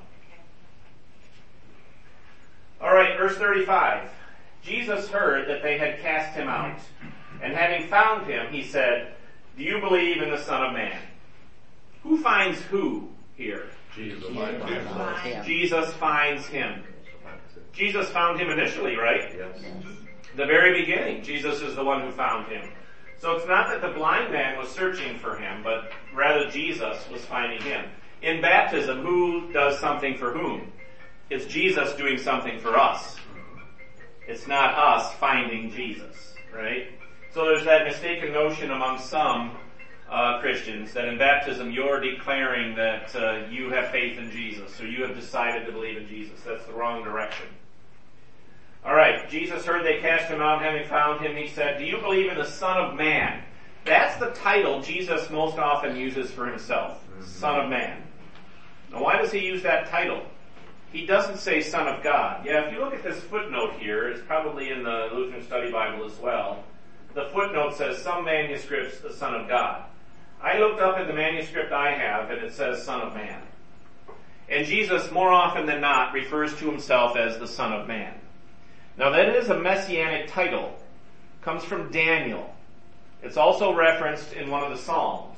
All right, verse thirty-five. Jesus heard that they had cast him out, and having found him, he said, "Do you believe in the Son of Man?" Who finds who here? Jesus. Yeah. Jesus finds him. Jesus found him initially, right? Yes. The very beginning, Jesus is the one who found him. So it's not that the blind man was searching for him, but rather Jesus was finding him. In baptism, who does something for whom? It's Jesus doing something for us. It's not us finding Jesus, right? So there's that mistaken notion among some uh, Christians that in baptism you're declaring that uh, you have faith in Jesus, or you have decided to believe in Jesus. That's the wrong direction. All right, Jesus heard they cast him out, and having found him, he said, "Do you believe in the Son of Man?" That's the title Jesus most often uses for himself, mm-hmm. Son of Man. Now, why does he use that title? He doesn't say Son of God. Yeah, if you look at this footnote here, it's probably in the Lutheran Study Bible as well. The footnote says some manuscripts, the Son of God. I looked up in the manuscript I have, and it says Son of Man. And Jesus, more often than not, refers to himself as the Son of Man. Now that is a messianic title. It comes from Daniel. It's also referenced in one of the Psalms.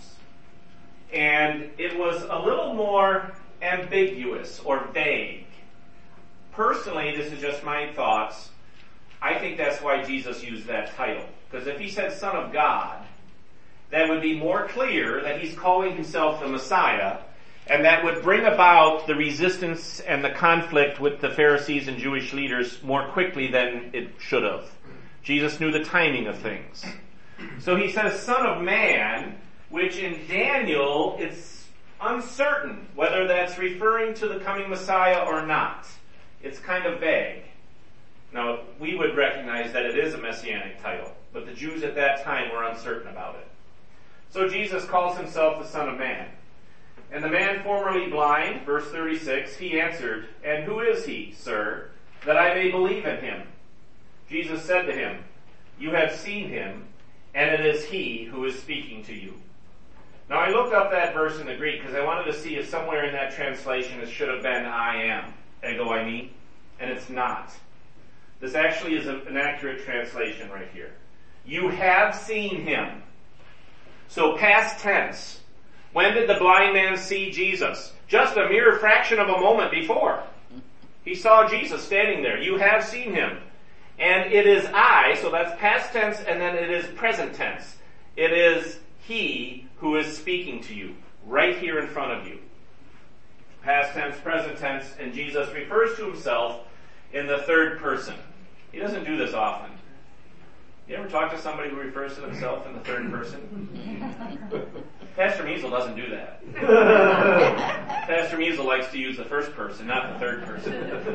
And it was a little more ambiguous or vague. Personally, this is just my thoughts. I think that's why Jesus used that title. Because if he said Son of God, that would be more clear that he's calling himself the Messiah, and that would bring about the resistance and the conflict with the Pharisees and Jewish leaders more quickly than it should have. Jesus knew the timing of things. So he says Son of Man, which in Daniel it's uncertain whether that's referring to the coming Messiah or not. It's kind of vague. Now, we would recognize that it is a messianic title, but the Jews at that time were uncertain about it. So Jesus calls himself the Son of Man. And the man formerly blind, verse thirty-six, he answered, "And who is he, sir, that I may believe in him?" Jesus said to him, "You have seen him, and it is he who is speaking to you." Now I looked up that verse in the Greek because I wanted to see if somewhere in that translation it should have been "I am," ego eimi, and it's not. This actually is a, an accurate translation right here. You have seen him. So past tense. When did the blind man see Jesus? Just a mere fraction of a moment before. He saw Jesus standing there. You have seen him. And it is I, so that's past tense, and then it is present tense. It is he who is speaking to you, right here in front of you. Past tense, present tense, and Jesus refers to himself in the third person. He doesn't do this often. You ever talk to somebody who refers to themselves in the third person? Pastor Measle doesn't do that. Pastor Measle likes to use the first person, not the third person.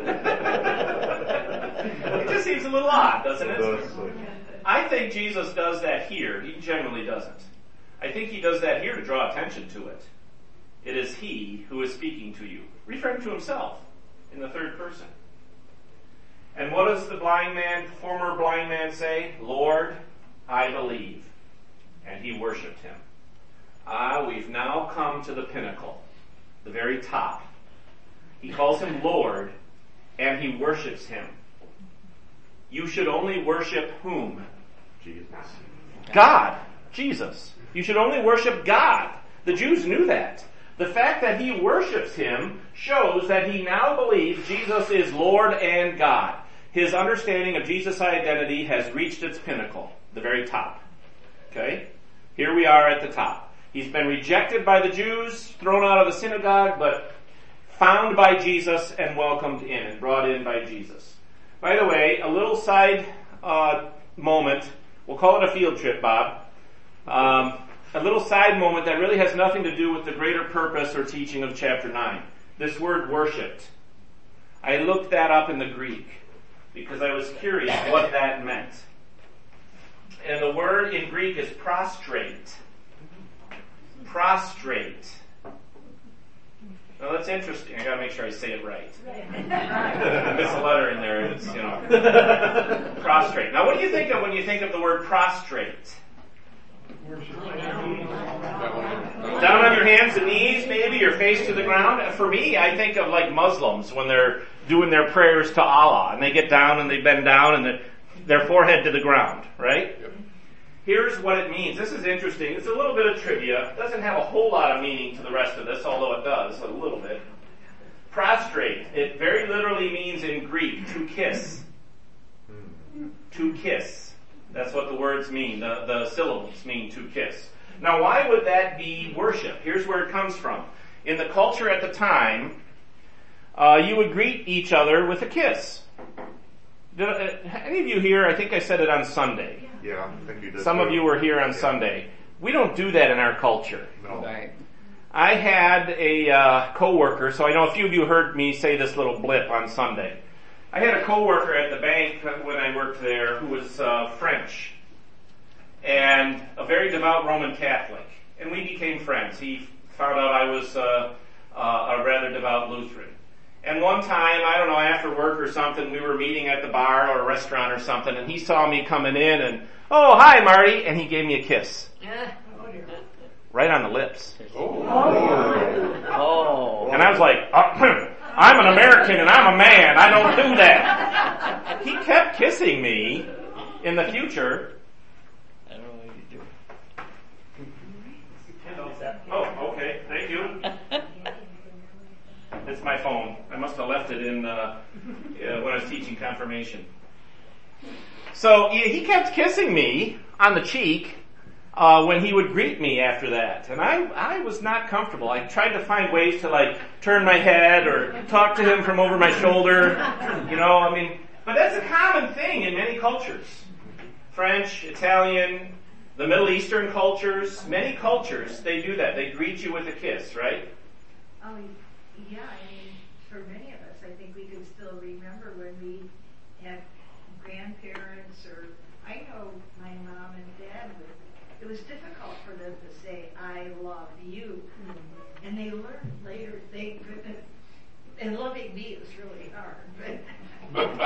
It just seems a little odd, doesn't it? I think Jesus does that here. He generally doesn't. I think he does that here to draw attention to it. It is he who is speaking to you, referring to himself in the third person. And what does the blind man, former blind man say? "Lord, I believe." And he worshipped him. Ah, we've now come to the pinnacle, the very top. He calls him Lord, and he worships him. You should only worship whom? Jesus. God. Jesus. You should only worship God. The Jews knew that. The fact that he worships him shows that he now believes Jesus is Lord and God. His understanding of Jesus' identity has reached its pinnacle, the very top. Okay? Here we are at the top. He's been rejected by the Jews, thrown out of the synagogue, but found by Jesus and welcomed in and brought in by Jesus. By the way, a little side uh, moment, we'll call it a field trip, Bob. Um, a little side moment that really has nothing to do with the greater purpose or teaching of chapter nine. This word worshipped. I looked that up in the Greek because I was curious what that meant. And the word in Greek is prostrate. Prostrate. Now that's interesting. I gotta make sure I say it right. I miss a letter in there. It's, you know, prostrate. Now, what do you think of when you think of the word prostrate? Down on your hands and knees, maybe, your face to the ground. For me, I think of like Muslims when they're doing their prayers to Allah, and they get down and they bend down and the, their forehead to the ground, right? Yep. Here's what it means. This is interesting. It's a little bit of trivia. It doesn't have a whole lot of meaning to the rest of this, although it does a little bit. Prostrate. It very literally means in Greek, to kiss. To kiss. That's what the words mean. The, the syllables mean to kiss. Now, why would that be worship? Here's where it comes from. In the culture at the time, uh, you would greet each other with a kiss. Did, uh, any of you here, I think I said it on Sunday. Yeah, I think you did. Some too. of you were here on yeah. Sunday. We don't do that in our culture. No. Right. I had a uh, coworker, so I know a few of you heard me say this little blip on Sunday. I had a coworker at the bank when I worked there who was uh, French and a very devout Roman Catholic, and we became friends. He found out I was uh, uh, a rather devout Lutheran. And one time, I don't know, after work or something, we were meeting at the bar or a restaurant or something, and he saw me coming in and, oh, hi, Marty, and he gave me a kiss. Right on the lips. Oh. Oh. And I was like, oh, I'm an American and I'm a man. I don't do that. He kept kissing me in the future. I don't know what you do. Oh, okay. Thank you. It's my phone. I must have left it in uh, uh, when I was teaching confirmation. So he kept kissing me on the cheek uh, when he would greet me after that, and I I was not comfortable. I tried to find ways to like turn my head or talk to him from over my shoulder. You know, I mean, but that's a common thing in many cultures. French, Italian, the Middle Eastern cultures, many cultures, they do that. They greet you with a kiss, right? Um, yeah, I mean, for many of us, I think we can still remember when we had grandparents, or I know my mom and dad, would, it was difficult for them to say, I love you. Mm-hmm. And they learned later, they couldn't, and loving me is really hard, but,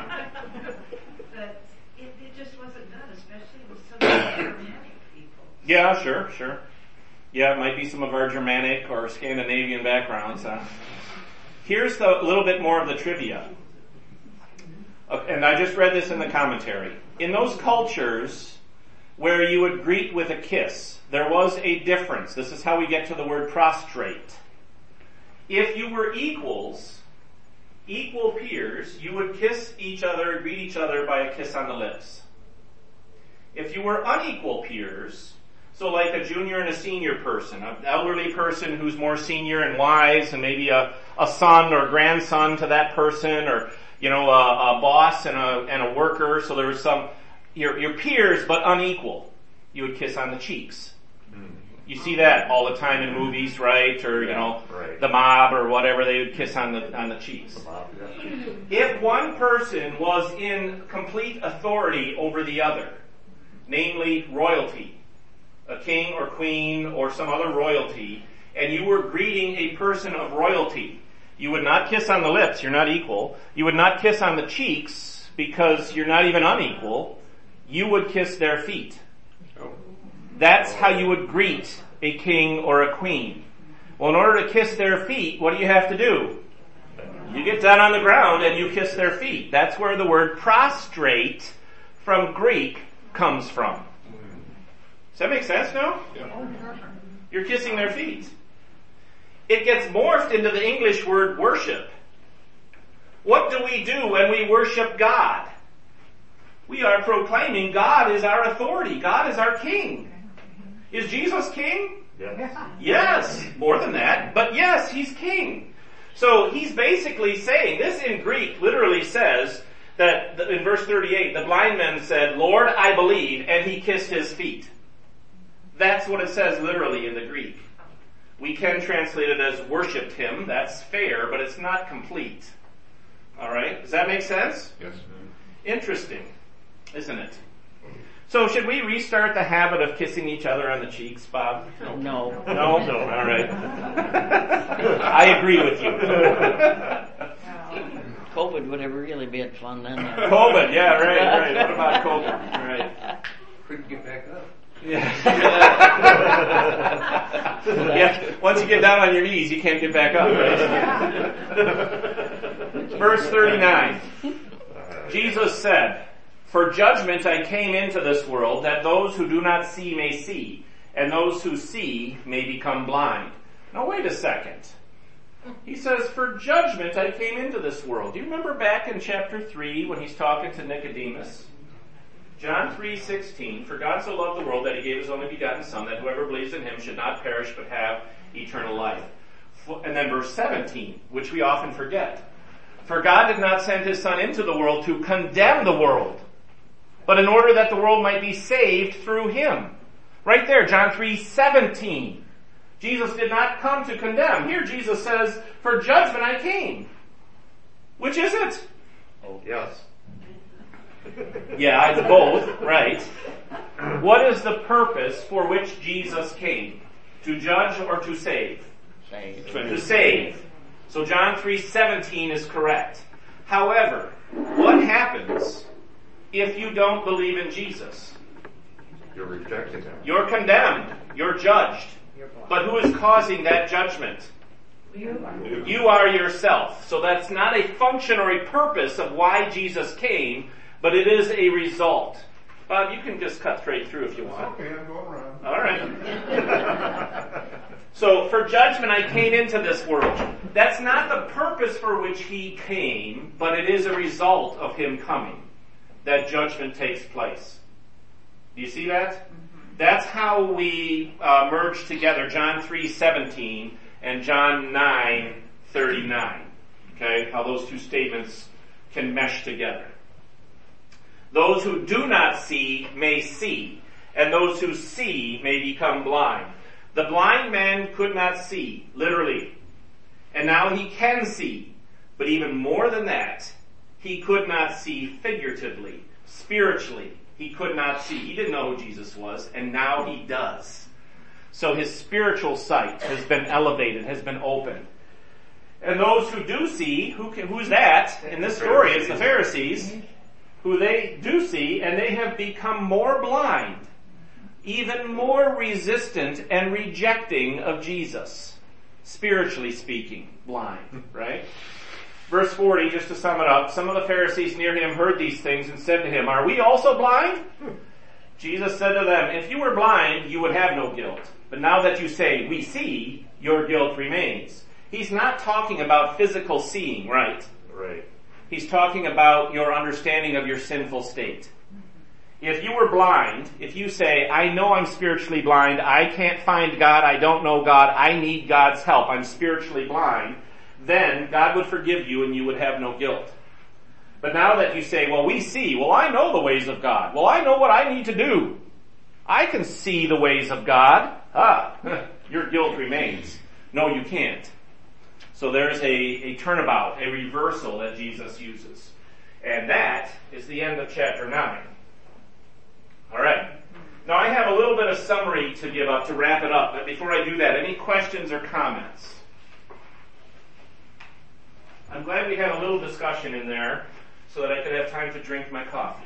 but it, it just wasn't done, especially with some of the Germanic people. Yeah, sure, sure. Yeah, it might be some of our Germanic or Scandinavian backgrounds. Huh? Here's the little bit more of the trivia. And I just read this in the commentary. In those cultures where you would greet with a kiss, there was a difference. This is how we get to the word prostrate. If you were equals, equal peers, you would kiss each other, greet each other by a kiss on the lips. If you were unequal peers, so like a junior and a senior person, an elderly person who's more senior and wise, and maybe a, a son or grandson to that person, or you know, a, a boss and a and a worker. So there was some your your peers, but unequal. You would kiss on the cheeks. Mm. You see that all the time in movies, right? Or you know, right. The mob or whatever, they would kiss on the on the cheeks. The mob, yeah. If one person was in complete authority over the other, namely royalty, a king or queen or some other royalty, and you were greeting a person of royalty, you would not kiss on the lips, you're not equal. You would not kiss on the cheeks because you're not even unequal. You would kiss their feet. That's how you would greet a king or a queen. Well, in order to kiss their feet, what do you have to do? You get down on the ground and you kiss their feet. That's where the word prostrate from Greek comes from. Does that make sense now? Yeah. You're kissing their feet. It gets morphed into the English word worship. What do we do when we worship God? We are proclaiming God is our authority. God is our king. Is Jesus king? Yes. Yes, more than that. But yes, he's king. So he's basically saying, this in Greek literally says that in verse thirty-eight, the blind man said, Lord, I believe, and he kissed his feet. That's what it says literally in the Greek. We can translate it as worshipped him. That's fair, but it's not complete. All right? Does that make sense? Yes. Interesting, isn't it? So should we restart the habit of kissing each other on the cheeks, Bob? No. No? No? All right. I agree with you. COVID would have really been fun then. COVID, yeah, right, right. What about COVID? Right. Couldn't get back up. Yeah. Yeah. Once you get down on your knees, you can't get back up, right? Verse thirty-nine. Jesus said, "For judgment I came into this world, that those who do not see may see, and those who see may become blind." Now wait a second. He says, "For judgment I came into this world." Do you remember back in chapter three when he's talking to Nicodemus? John three sixteen, "For God so loved the world that he gave his only begotten Son, that whoever believes in him should not perish but have eternal life." And then verse seventeen, which we often forget. "For God did not send his Son into the world to condemn the world, but in order that the world might be saved through him." Right there, John three seventeen. Jesus did not come to condemn. Here Jesus says, "For judgment I came." Which is it? Oh, yes. Yeah, it's both, right. What is the purpose for which Jesus came? To judge or to save? Save. To save. So John three seventeen is correct. However, what happens if you don't believe in Jesus? You're rejecting him. You're condemned. You're judged. But who is causing that judgment? You are. You are yourself. So that's not a function or a purpose of why Jesus came, but it is a result. Bob, you can just cut straight through if you want. Okay, I'm going around. All right. So, for judgment I came into this world. That's not the purpose for which he came, but it is a result of him coming. That judgment takes place. Do you see that? That's how we uh, merge together John three seventeen and John nine thirty-nine. Okay? How those two statements can mesh together. Those who do not see may see, and those who see may become blind. The blind man could not see, literally. And now he can see. But even more than that, he could not see figuratively, spiritually. He could not see. He didn't know who Jesus was, and now he does. So his spiritual sight has been elevated, has been opened. And those who do see, who can, who's that? In this story, it's the Pharisees, who they do see, and they have become more blind, even more resistant and rejecting of Jesus. Spiritually speaking, blind, right? Verse forty, just to sum it up, some of the Pharisees near him heard these things and said to him, "Are we also blind?" Jesus said to them, "If you were blind, you would have no guilt. But now that you say, 'We see,' your guilt remains." He's not talking about physical seeing, right? Right. He's talking about your understanding of your sinful state. If you were blind, if you say, "I know I'm spiritually blind, I can't find God, I don't know God, I need God's help, I'm spiritually blind," then God would forgive you and you would have no guilt. But now that you say, "Well, we see, well, I know the ways of God, well, I know what I need to do, I can see the ways of God," ah, your guilt remains. No, you can't. So there's a, a turnabout, a reversal that Jesus uses. And that is the end of chapter nine. Alright. Now I have a little bit of summary to give up to wrap it up, but before I do that, any questions or comments? I'm glad we had a little discussion in there so that I could have time to drink my coffee.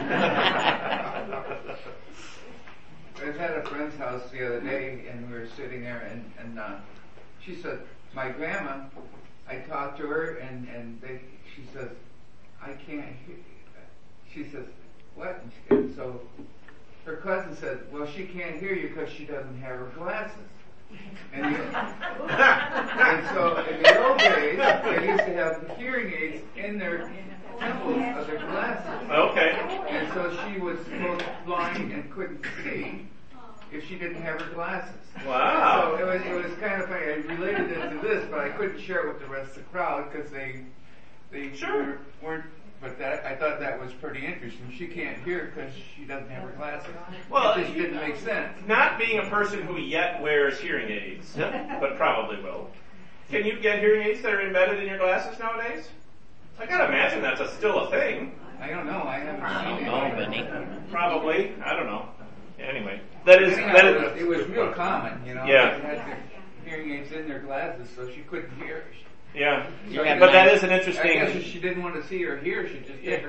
I was at a friend's house the other day, and we were sitting there, and, and uh, she said, "My grandma," I talked to her, and, and they, she says, "I can't hear." She says, "What?" And, she, and so her cousin said, "Well, she can't hear you because she doesn't have her glasses." And, you, and so in the old days, they used to have the hearing aids in their temples of their glasses. Okay. And so she was both blind and couldn't see if she didn't have her glasses. Wow. So it was, it was kind of funny. I related it to this, but I couldn't share it with the rest of the crowd because they they Sure. weren't. But that I thought that was pretty interesting. She can't hear because she doesn't have her glasses. Well, it just didn't make sense. Not being a person who yet wears hearing aids, but probably will. Can you get hearing aids that are embedded in your glasses nowadays? I gotta imagine that's a, still a thing. I don't know. I haven't I don't seen know, it. Vinny. Probably. I don't know. Anyway, that is Anyhow, that it is. was, it was real common, you know. Yeah. They had their hearing aids in their glasses, so she couldn't hear. Yeah, You have but that nice- is an interesting. I guess if she didn't want to see or hear, she'd just take her.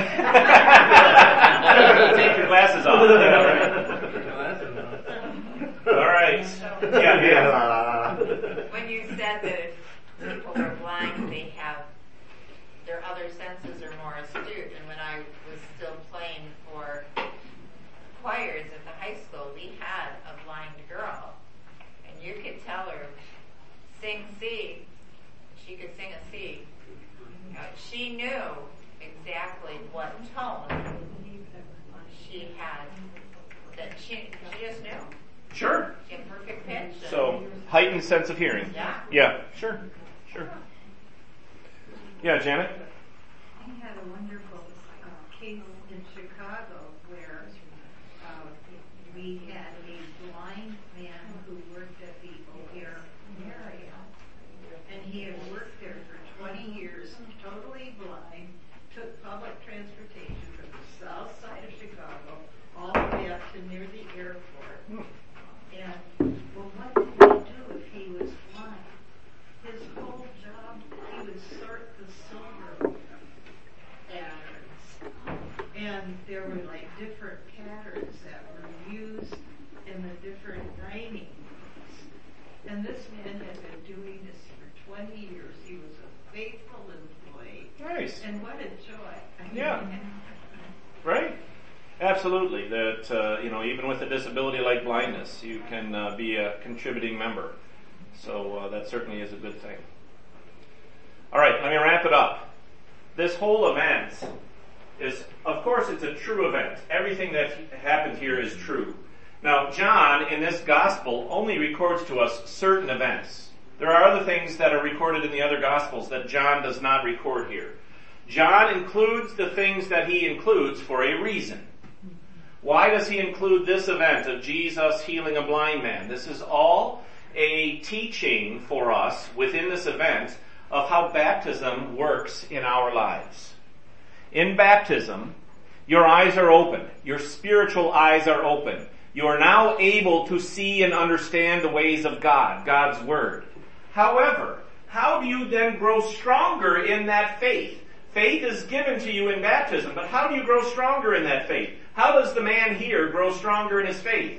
Take your glasses off. All right. Yeah, yeah. When you said that if people are blind, they have their other senses are more astute. And when I was still playing for choirs at the high school, we had a blind girl, and you could tell her sing C. She could sing a C. Uh, she knew exactly what tone she had. That she she just knew. Sure. In perfect pitch. So heightened sense of hearing. Yeah. Yeah. Sure. Sure. Yeah, Janet. I had a wonderful uh, case in Chicago where uh, we had a blind man who worked at the O'Hare Marriott, and he had worked there for twenty years, totally blind, took public transportation from the south side of Chicago all the way up to near the airport. And, well, what did he do if he was blind? His whole job, he would sort the silver patterns. And there were like different patterns that were used in the different dining rooms. And this man had been doing this for twenty years. He was a faithful employee. Nice. And what a joy. I mean, Yeah. Right? Absolutely. That, uh, you know, even with a disability like blindness, you can uh, be a contributing member. So uh, that certainly is a good thing. All right, let me wrap it up. This whole event is, of course, it's a true event. Everything that happened here is true. Now, John, in this gospel, only records to us certain events. There are other things that are recorded in the other gospels that John does not record here. John includes the things that he includes for a reason. Why does he include this event of Jesus healing a blind man? This is all a teaching for us within this event of how baptism works in our lives. In baptism, your eyes are open. Your spiritual eyes are open. You are now able to see and understand the ways of God, God's Word. However, how do you then grow stronger in that faith? Faith is given to you in baptism, but how do you grow stronger in that faith? How does the man here grow stronger in his faith?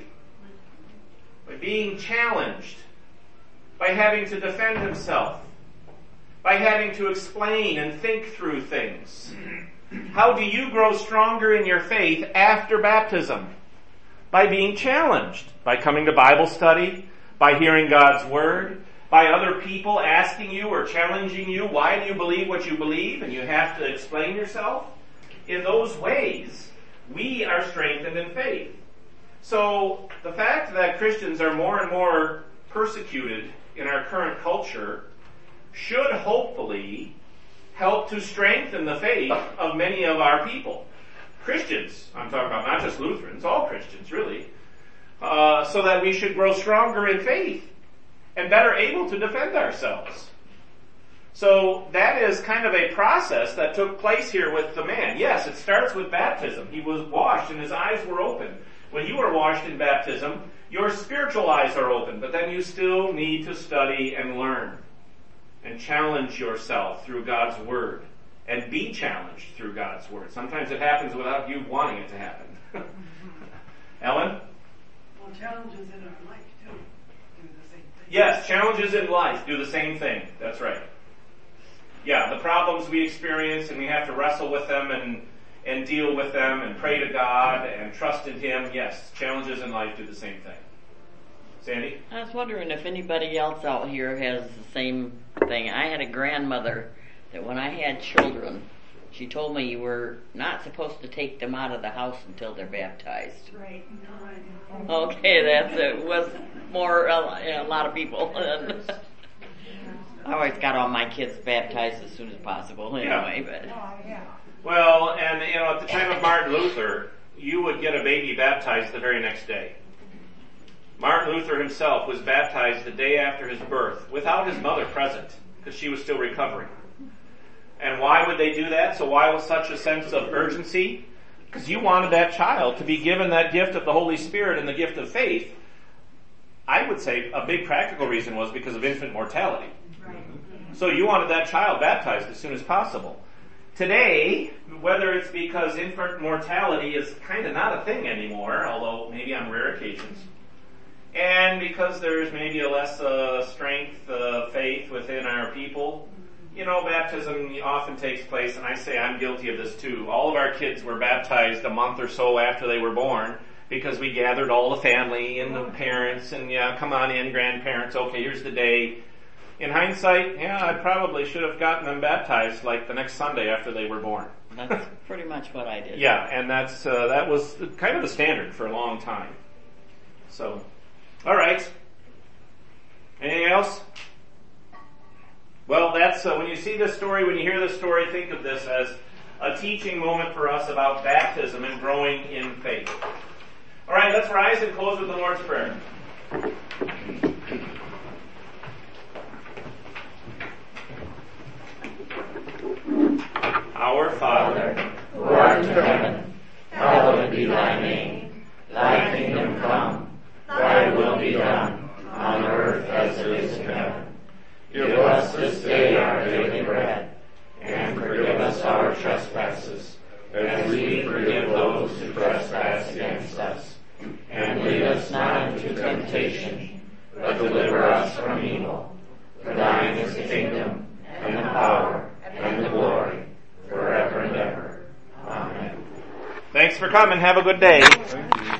By being challenged, by having to defend himself, by having to explain and think through things. How do you grow stronger in your faith after baptism? By being challenged, by coming to Bible study, by hearing God's Word, by other people asking you or challenging you, why do you believe what you believe, and you have to explain yourself. In those ways, we are strengthened in faith. So the fact that Christians are more and more persecuted in our current culture should hopefully help to strengthen the faith of many of our people. Christians, I'm talking about not just Lutherans, all Christians really, uh, so that we should grow stronger in faith and better able to defend ourselves. So that is kind of a process that took place here with the man. Yes, it starts with baptism. He was washed and his eyes were open. When you are washed in baptism, your spiritual eyes are open, but then you still need to study and learn and challenge yourself through God's Word and be challenged through God's Word. Sometimes it happens without you wanting it to happen. Ellen? Well, challenges in our life, too, do the same thing. Yes, challenges in life do the same thing. That's right. Yeah, the problems we experience and we have to wrestle with them and, and deal with them and pray to God and trust in Him. Yes, challenges in life do the same thing. Sandy? I was wondering if anybody else out here has the same thing. I had a grandmother that when I had children, she told me you were not supposed to take them out of the house until they're baptized. Right. Okay, that's it. Was more uh, you know, a lot of people. I always got all my kids baptized as soon as possible anyway, but. Well, and you know, at the time of Martin Luther, you would get a baby baptized the very next day. Martin Luther himself was baptized the day after his birth, without his mother present, because she was still recovering. And why would they do that? So why was such a sense of urgency? Because you wanted that child to be given that gift of the Holy Spirit and the gift of faith. I would say a big practical reason was because of infant mortality. So you wanted that child baptized as soon as possible. Today, whether it's because infant mortality is kind of not a thing anymore, although maybe on rare occasions, and because there's maybe a less uh, strength, uh, faith within our people, you know, baptism often takes place, and I say I'm guilty of this too. All of our kids were baptized a month or so after they were born, because we gathered all the family and the parents, and yeah, come on in, grandparents, okay, here's the day. In hindsight, yeah, I probably should have gotten them baptized like the next Sunday after they were born. That's pretty much what I did. Yeah, and that's uh, that was kind of the standard for a long time. So, all right. Anything else? Well, that's uh, when you see this story, when you hear this story, think of this as a teaching moment for us about baptism and growing in faith. All right, let's rise and close with the Lord's Prayer. Our Father, who art in heaven, hallowed be thy name. Thy kingdom come, thy will be done, on earth as it is in heaven. Give us this day our daily bread, and forgive us our trespasses, as we forgive those who trespass against us. And lead us not into temptation, but deliver us from evil. For thine is the kingdom, and the power, and the glory, forever and ever. Amen. Thanks for coming. Have a good day.